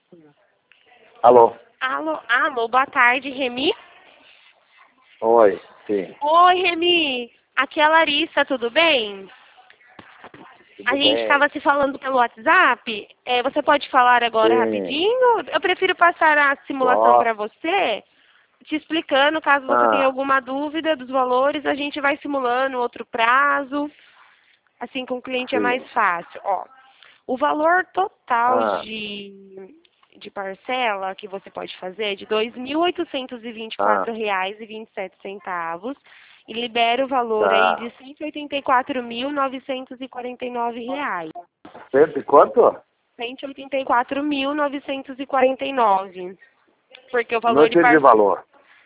Alô? Alô, boa tarde, Remy. Oi, sim. Oi, Remy. Aqui é a Larissa, tudo bem? Tudo A gente bem? estava se falando pelo WhatsApp. Você pode falar agora Sim. rapidinho? Eu prefiro passar a simulação Ó. para você, te explicando. Caso você tenha Ah, alguma dúvida dos valores, a gente vai simulando outro prazo. Assim, com o cliente é mais sim. fácil. Ó, o valor total Ah, de parcela que você pode fazer é de R$ 2.824,27 ah, reais e 27 centavos e libera o valor aí de tá. R$ 184.949 reais. Cento e quanto? 184.949. Porque o Não valor de entendi o parcela... valor.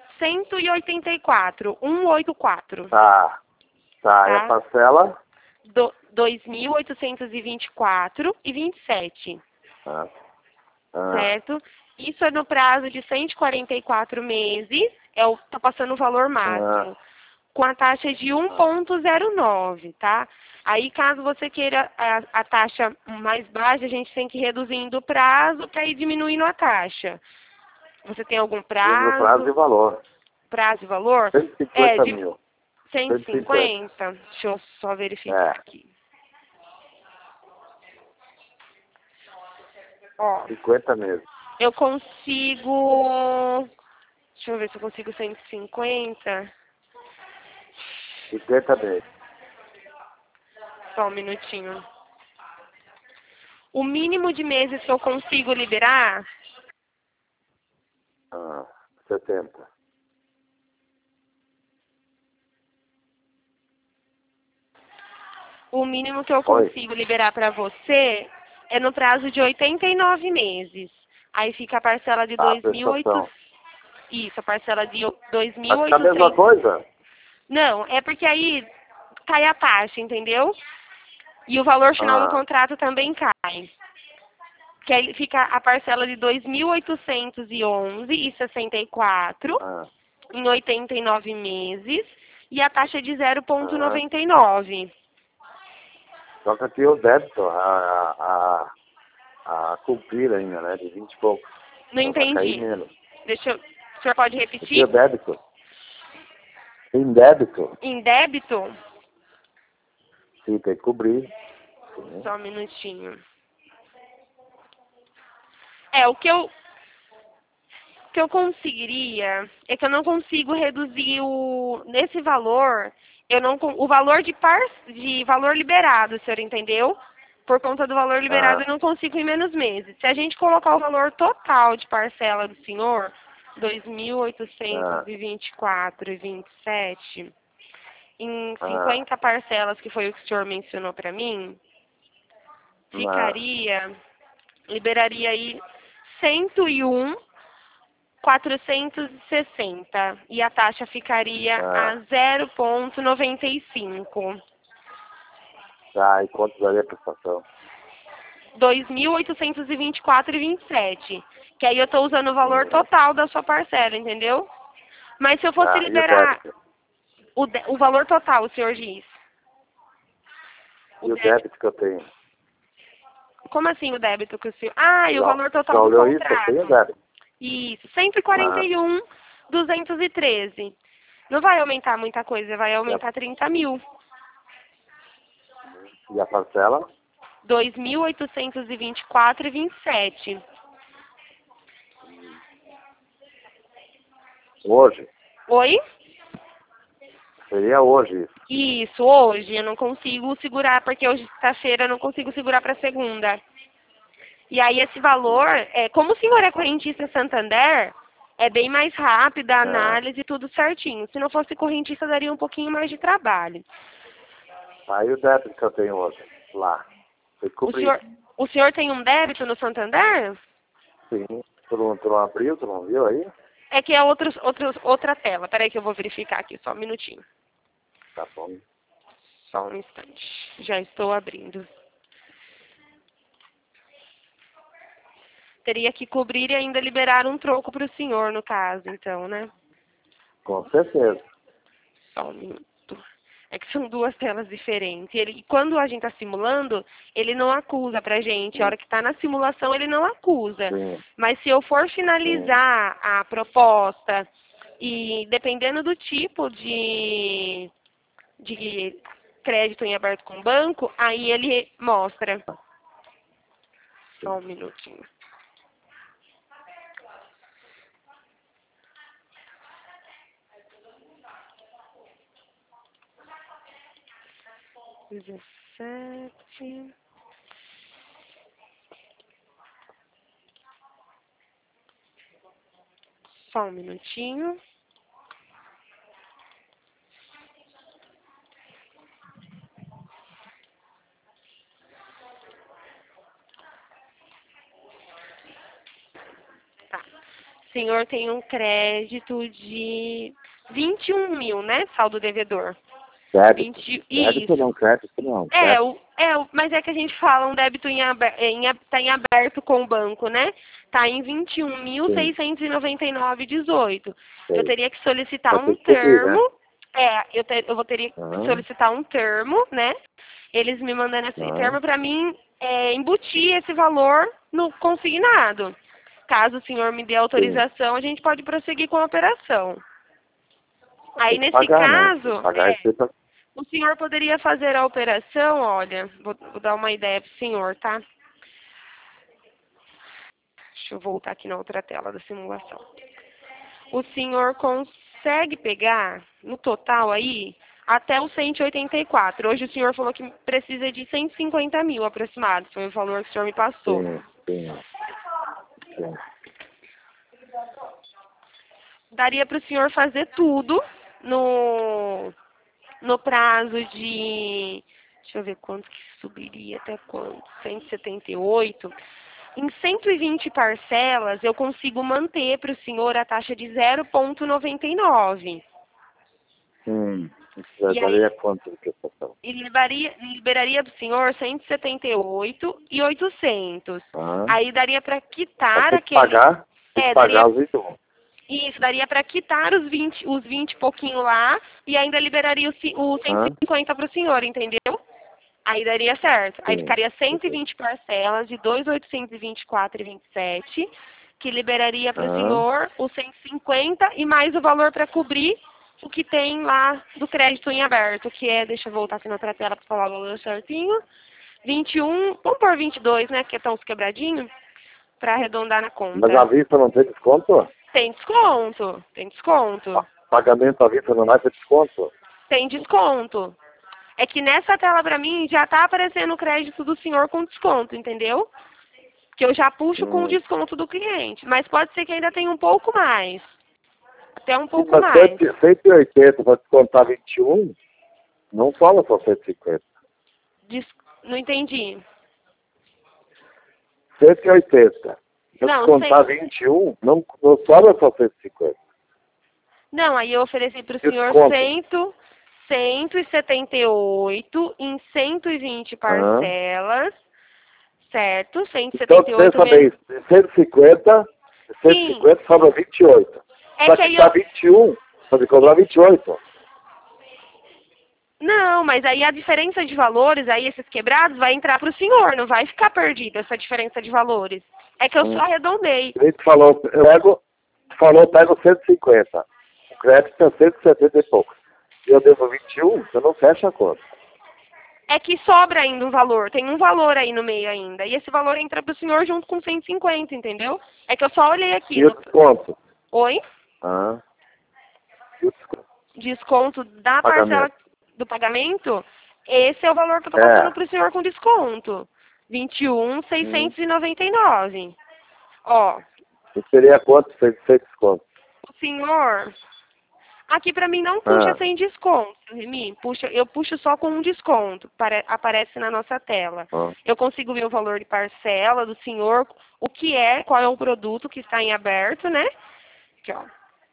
184, 184, Tá. Tá. E a tá? parcela? 2.824,27. Ah, ah, Certo? Isso é no prazo de 144 meses, tá passando o valor ah, máximo, com a taxa de 1,09, tá? Aí, caso você queira a taxa mais baixa, a gente tem que ir reduzindo o prazo para ir diminuindo a taxa. Você tem algum no prazo e prazo, valor. prazo e valor? 150 De mil. 150. 150? Deixa eu só verificar É. aqui. Ó, 50 meses. eu consigo... Deixa eu ver se eu consigo 150. 50 meses. Só um minutinho. O mínimo de meses que eu consigo liberar, Ah, 70. o mínimo que eu Oi. consigo liberar para você é no prazo de 89 meses. Aí fica a parcela de Tá, 2.800. prestação. Isso, a parcela de Vai ficar a mesma 2.800. coisa? Não, é porque aí cai a taxa, entendeu? E o valor final do Ah, contrato também cai. Que aí fica a parcela de 2.811,64 ah, em 89 meses e a taxa de ah. 0,99. Só que aqui o débito a cumprir ainda, né? De 20 e poucos. Não Então vai cair entendi. menos. O senhor pode Aqui o repetir? débito. Tem débito. Em débito? Sim, tem que cobrir. Sim. Só um minutinho. O que eu conseguiria é que eu não consigo reduzir nesse valor, o valor de valor liberado, o senhor entendeu? Por conta do valor liberado, Ah, eu não consigo em menos meses. Se a gente colocar o valor total de parcela do senhor, ah, 2.824,27, em ah, 50 parcelas, que foi o que o senhor mencionou para mim, ah, liberaria aí 101.460 e a taxa ficaria a ah. 0,95. Tá, e quanto daria a prestação? 2.824,27. Que aí eu estou usando o valor Hum. total da sua parcela, entendeu? Mas se eu fosse Ah, e o liberar débito? o valor total, o senhor diz. O E o débito. débito que eu tenho? Como assim o débito que o senhor... Ah, e o Já, valor total já do olhou isso? Eu tenho o contrato. débito. Isso, Ah, 141.213. Não vai aumentar muita coisa, vai e a, aumentar 30 mil. e a parcela? 2.824,27. Hoje? Oi? Seria hoje isso. Isso, hoje eu não consigo segurar, porque hoje sexta-feira eu não consigo segurar para segunda. E aí esse valor, como o senhor é correntista Santander, é bem mais rápido a É. análise e tudo certinho. Se não fosse correntista, daria um pouquinho mais de trabalho. Aí o débito que eu tenho hoje? Lá. Tem que O cobrir. senhor, o senhor tem um débito no Santander? Sim. Tu não abriu? Tu não viu aí? É que é outra tela. Peraí que eu vou verificar aqui, só um minutinho. Tá bom. Só um instante. Já estou abrindo. Teria que cobrir e ainda liberar um troco para o senhor, no caso, então, né? Com certeza. Só um minuto. É que são duas telas diferentes. E quando a gente está simulando, ele não acusa pra gente. A hora que está na simulação, ele não acusa. Sim, Mas se eu for sim. finalizar a proposta e dependendo do tipo de crédito em aberto com banco, aí ele mostra. Só um minutinho. Dezessete. Só um minutinho. Tá. O senhor tem um crédito de 21 mil, né? Saldo devedor. Débito. 20, Débito isso. não, crédito não. Mas é que a gente fala um débito tá em aberto com o banco, né? Tá em Sim, 21.699,18. Eu sei. teria que solicitar Vai um ter que cobrir, né? termo. Eu teria que Aham, solicitar um termo, né? Eles me mandando esse aham, termo para mim embutir esse valor no consignado. Caso o senhor me dê sim. autorização, a gente pode prosseguir com a operação. Aí, Tem que nesse pagar, né? Tem que caso, pagar isso aí pra... o senhor poderia fazer a operação, olha, vou dar uma ideia para o senhor, tá? Deixa eu voltar aqui na outra tela da simulação. O senhor consegue pegar, no total aí, até os 184. Hoje o senhor falou que precisa de 150 mil aproximado, foi o valor que o senhor me passou. Sim, sim, sim. Daria para o senhor fazer tudo no prazo de... Deixa eu ver quanto que subiria, até quanto? 178. Em 120 parcelas, eu consigo manter para o senhor a taxa de 0,99. Isso já E aí, daria quanto de prestação? liberaria para o senhor 178.800. Ah, Aí daria para mas quitar aquele... tem que Daria... pagar os 21. Isso, daria para quitar os 20 e pouquinho lá e ainda liberaria o Ah, 150 para o senhor, entendeu? Aí daria certo. Aí sim. ficaria Ok. 120 parcelas de 2.824,27, que liberaria para o Ah, senhor os 150 e mais o valor para cobrir o que tem lá do crédito em aberto, que é, deixa eu voltar aqui na outra tela para falar o valor certinho, 21, vamos por 22, né, que é tão quebradinho, para arredondar na mas à conta. vista não tem desconto? Tem desconto, tem desconto, Pagamento à vista não vai ter desconto? tem desconto. É que nessa tela para mim já está aparecendo o crédito do senhor com desconto, entendeu? Que eu já puxo com o Hum. desconto do cliente. Mas pode ser que ainda tenha um pouco mais. Até um Se pouco para mais. 180 para descontar 21, não fala só 150. Não entendi. 180. Se eu Não, descontar 21, não sobra só 150. não, aí eu ofereci para o E o senhor desconto? 178 em 120 Ah. parcelas, certo? Então, 178 dessa menos... vez, de 150, Sim, sobra 28. é Para que aí eu... quitar 21, para me cobrar 28. Não, mas aí a diferença de valores, aí esses quebrados, vai entrar para o senhor, não vai ficar perdido essa diferença de valores. É que eu só Hum. arredondei. Ele falou, pego 150. O crédito é 170 e pouco. E eu devo 21, você não fecha a conta. É que sobra ainda um valor, tem um valor aí no meio ainda. E esse valor entra para o senhor junto com 150, entendeu? É que eu só olhei aqui. E o desconto? Oi? Ah. E o desconto? Desconto da parcela Pagamento. do pagamento? Esse é o valor que eu estou passando É. para o senhor com desconto. Hum. 21.699. Ó, E seria quanto sem desconto? o senhor... Aqui para mim não puxa Ah. sem desconto, Remy. Eu puxo só com um desconto, aparece na nossa tela. Ah. Eu consigo ver o valor de parcela do senhor, o que é, qual é o produto que está em aberto, né? Aqui, ó.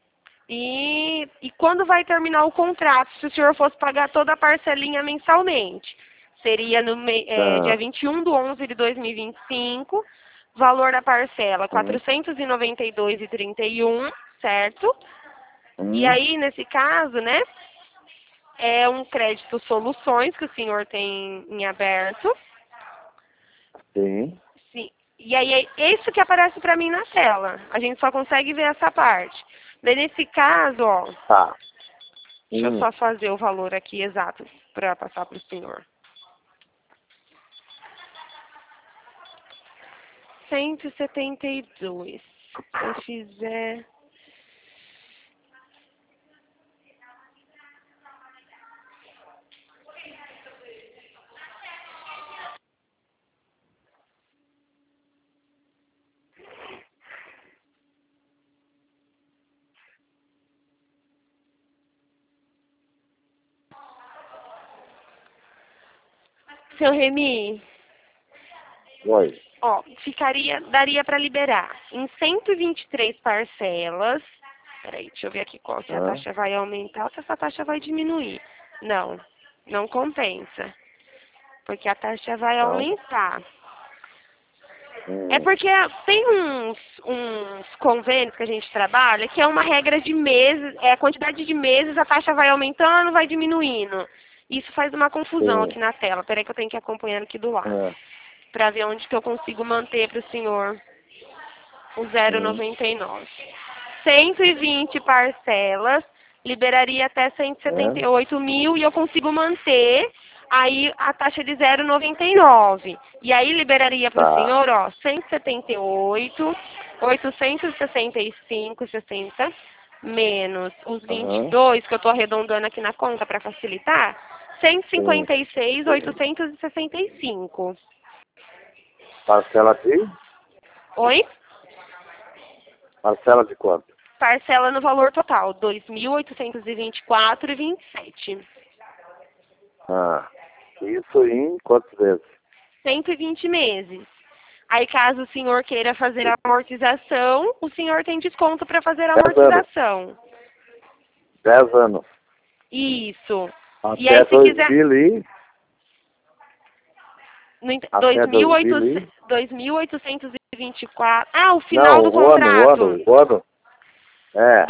E quando vai terminar o contrato, se o senhor fosse pagar toda a parcelinha mensalmente, seria dia Ah. 21/11/2025, valor da parcela Hum. 492,31, certo? E Hum. aí, nesse caso, né? É um crédito soluções que o senhor tem em aberto. Sim. Sim. E aí é isso que aparece para mim na tela. A gente só consegue ver essa parte. Daí nesse caso, ó, Tá. deixa eu só fazer o valor aqui exato para passar para o senhor. 172. Se eu fizer... Seu Remy, Oi. ó, daria para liberar em 123 parcelas. Peraí, deixa eu ver aqui qual, se a taxa vai aumentar ou se essa taxa vai diminuir. Não, não compensa, porque a taxa vai Então. aumentar. É porque tem uns convênios que a gente trabalha que é uma regra de meses, é a quantidade de meses, a taxa vai aumentando, vai diminuindo. Isso faz uma confusão aqui na tela. Peraí que eu tenho que ir acompanhando aqui do lado. Para ver onde que eu consigo manter para o senhor o 0,99. 120 parcelas, liberaria até 178 mil e eu consigo manter aí a taxa de 0,99. E aí liberaria para o senhor, ó, 178, 865,60 menos os 22, que eu estou arredondando aqui na conta para facilitar, 156,865. Parcela de? Oi? Parcela de quanto? Parcela no valor total, R$ 2.824,27. Isso em quantas vezes? 120 meses. Aí, caso o senhor queira fazer a amortização, o senhor tem desconto para fazer a 10 amortização. 10 anos. Isso. Até E aí, se 2000 quiser... Até 2.824... Ah, o final do o contrato. ano. É.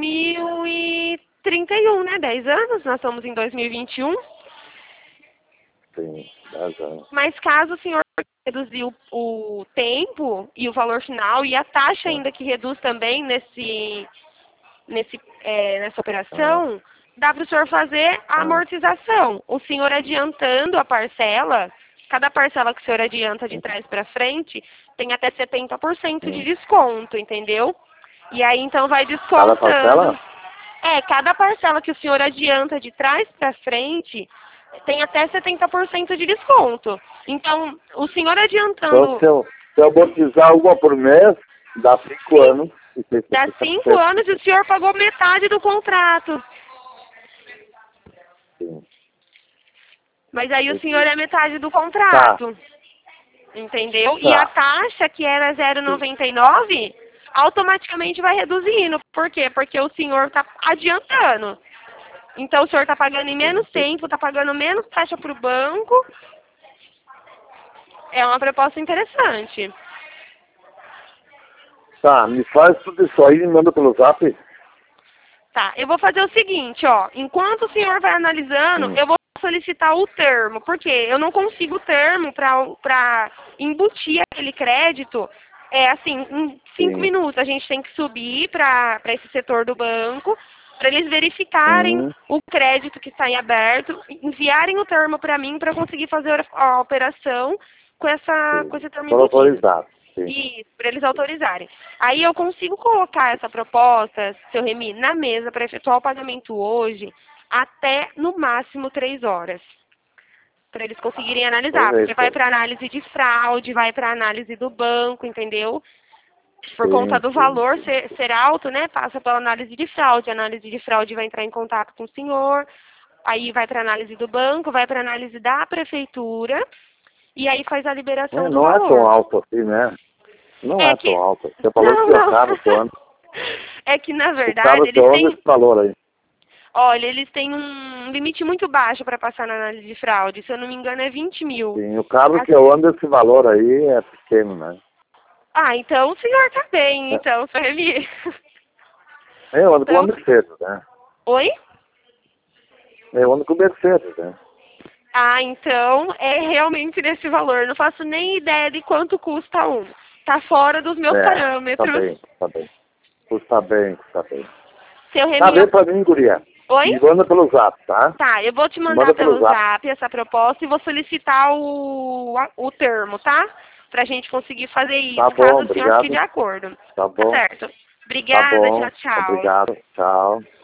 2031, né? 10 anos, nós estamos em 2021. Sim, 10 anos. Mas caso o senhor reduzir o tempo e o valor final e a taxa ainda que reduz também nessa operação, dá para o senhor fazer a amortização. O senhor adiantando a parcela, cada parcela que o senhor adianta de trás para frente, tem até 70% de desconto, entendeu? E aí então vai descontando. Cada parcela? Cada parcela que o senhor adianta de trás para frente tem até 70% de desconto. Então, o senhor adiantando... Então, se eu amortizar uma por mês, dá 5 anos. Dá 5 anos e o senhor pagou metade do contrato. Sim. Mas aí o senhor é metade do contrato. Entendeu? E a taxa, que era 0,99, automaticamente vai reduzindo. Por quê? Porque o senhor está adiantando. Então, o senhor está pagando em menos tempo, está pagando menos taxa para o banco. É uma proposta interessante. Tá, me faz tudo isso aí e me manda pelo zap. Tá, eu vou fazer o seguinte, ó. Enquanto o senhor vai analisando, eu vou solicitar o termo. Porque eu não consigo o termo para embutir aquele crédito. Em 5 minutos a gente tem que subir para esse setor do banco, para eles verificarem o crédito que está em aberto, enviarem o termo para mim para conseguir fazer a operação com esse termo embutido. Autorizado. Isso, para eles autorizarem. Aí eu consigo colocar essa proposta, seu Remy, na mesa para efetuar o pagamento hoje até no máximo 3 horas. Para eles conseguirem analisar, porque vai para análise de fraude, vai para análise do banco, entendeu? Por conta do valor ser alto, né? Passa pela análise de fraude. A análise de fraude vai entrar em contato com o senhor. Aí vai para análise do banco, vai para análise da prefeitura. E aí faz a liberação do valor. Não é tão alto assim, né? Não é tão alto. Você falou que é caro o ano. É que, na verdade, eles têm... esse valor aí. Olha, eles têm um limite muito baixo para passar na análise de fraude. Se eu não me engano, é 20 mil. Sim, o carro que eu ando, esse valor aí é pequeno, né? Ah, então o senhor tá bem, então, seu Remy. Eu ando com a Mercedes, né? Oi? Eu ando com Mercedes, né? Ah, então é realmente nesse valor. Não faço nem ideia de quanto custa um. Tá fora dos meus parâmetros. Tá bem, tá bem. Custa bem, custa bem. Seu Tá bem Remy, pra mim, guria. oi? Me manda pelo zap, tá? Tá, eu vou te mandar Manda pelo pelo zap. zap essa proposta e vou solicitar o termo, tá? Pra gente conseguir fazer isso, Tá caso bom, o senhor fique obrigado. de acordo. Tá Tá bom, certo. tá Obrigada, bom. tchau, tchau. Obrigado, tchau.